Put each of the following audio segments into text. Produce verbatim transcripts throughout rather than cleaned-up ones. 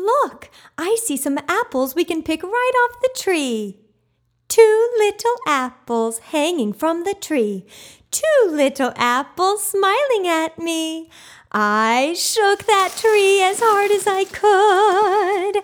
Look, I see some apples we can pick right off the tree. Two little apples hanging from the tree. Two little apples smiling at me. I shook that tree as hard as I could.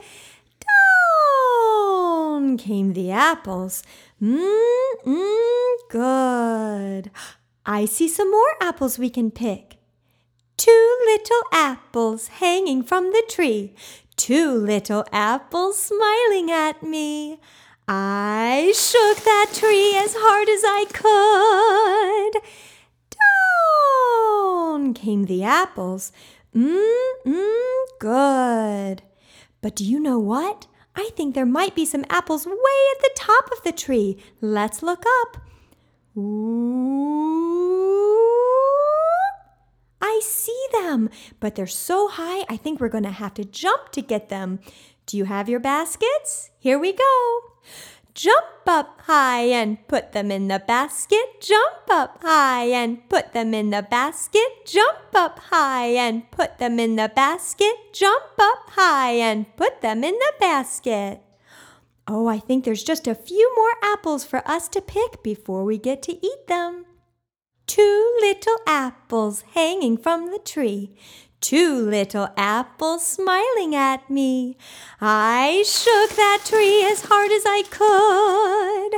Down came the apples. Mmm, good. I see some more apples we can pick. Two little apples hanging from the tree. Two little apples smiling at me. I shook that tree as hard as I could. Down came the apples. Mmm, good. But do you know what? I think there might be some apples way at the top of the tree. Let's look up. Ooh, I see them, but they're so high, I think we're going to have to jump to get them. Do you have your baskets? Here we go. Jump up high and put them in the basket. Jump up high and put them in the basket. Jump up high and put them in the basket. Jump up high and put them in the basket. Oh, I think there's just a few more apples for us to pick before we get to eat them. Two little apples hanging from the tree. Two little apples smiling at me. I shook that tree as hard as I could.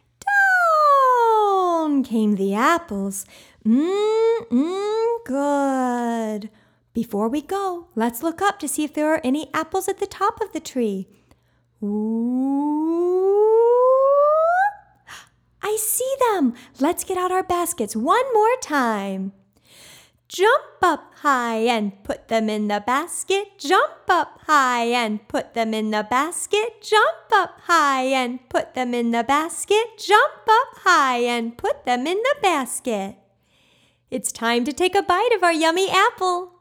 Down came the apples. Mmm, good. Before we go, let's look up to see if there are any apples at the top of the tree. Ooh, I see them. Let's get out our baskets one more time. Jump up high and put them in the basket. Jump up high and put them in the basket. Jump up high and put them in the basket. Jump up high and put them in the basket. It's time to take a bite of our yummy apple.